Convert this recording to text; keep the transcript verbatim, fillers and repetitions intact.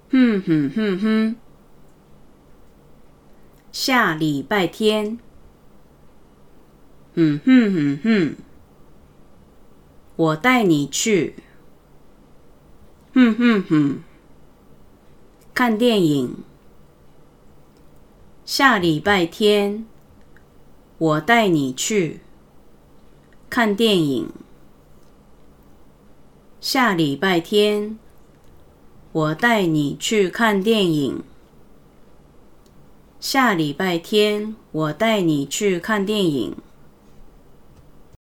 哼哼哼哼。下礼拜天。哼哼哼哼。我带你去。哼哼哼。看电影。下礼拜天。我带你去。看电影。下礼拜天。我带你去看电影。下礼拜天，我带你去看电影。